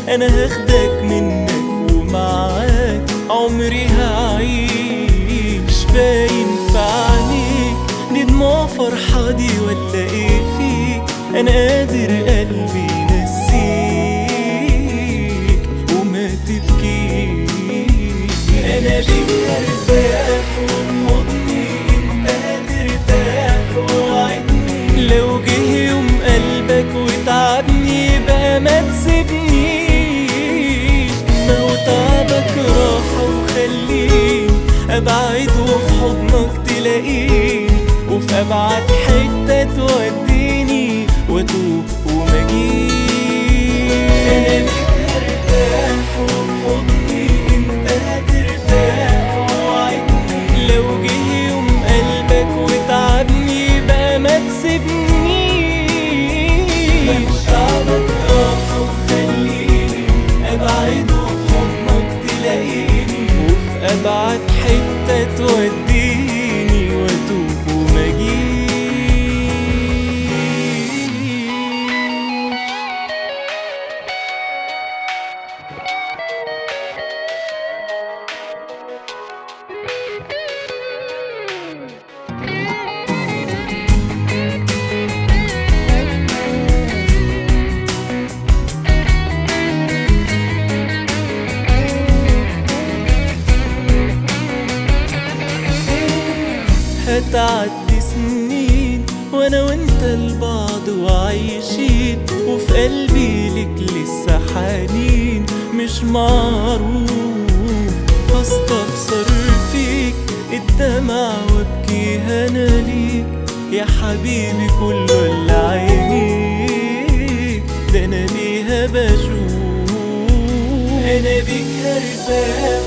انا هاخدك منك ومعاك عمري هعيش. باين في عينيك دي دموع فرحة دي ولا ايه فيك؟ انا قادر قلبي ينسيك وما تبكيش. انا بيك ارتاح وفي حضني انت هترتاح ووعدني لو جه يوم قلبك وتعبني يبقى ما تسيبنيش. ما هو تعبك راحة وخليني ابعد وفي حضنك تلاقيني وفي ابعد حتة توديني واتوب وما اجيش. انا بيك هرتاح وفي حضني انت هترتاح ووعدني لو جه يوم قلبك وتعبني يبقى ما تسيبنيش. تعبك راحة وخليني ابعد وفي حضنك تلاقيني وفي ابعد حتة توديني واتوب وما اجيش. هتعدي سنين وانا وانت لبعض وعايشين وفي قلبي لك لسه حنين مش معروف. هستخسر فيك الدمع وابكي انا ليك يا حبيبي كله اللي عينيك ده انا بيها بشوف. انا بيك هرتاح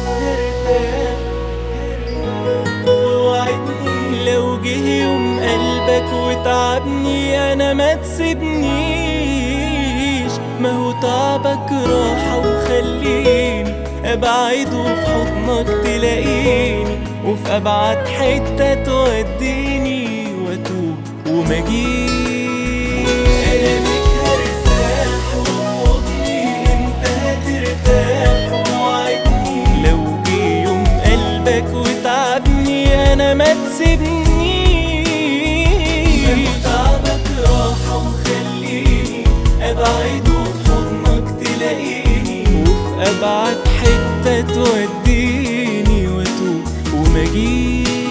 لو جه يوم قلبك وتعبني انا ما تسيبنيش. ما هو تعبك راحة وخليني ابعد وفي حضنك تلاقيني وفي ابعد حتة توديني واتوب وما اجيش. انا بيك هرتاح وفي حضني انت هترتاح ووعدني لو جه يوم قلبك وتعبني انا ما تسيبنيش. تعبك راحة وخليني ابعد وفي حضنك تلاقيني وفي ابعد حتة توديني واتوب وما اجيش.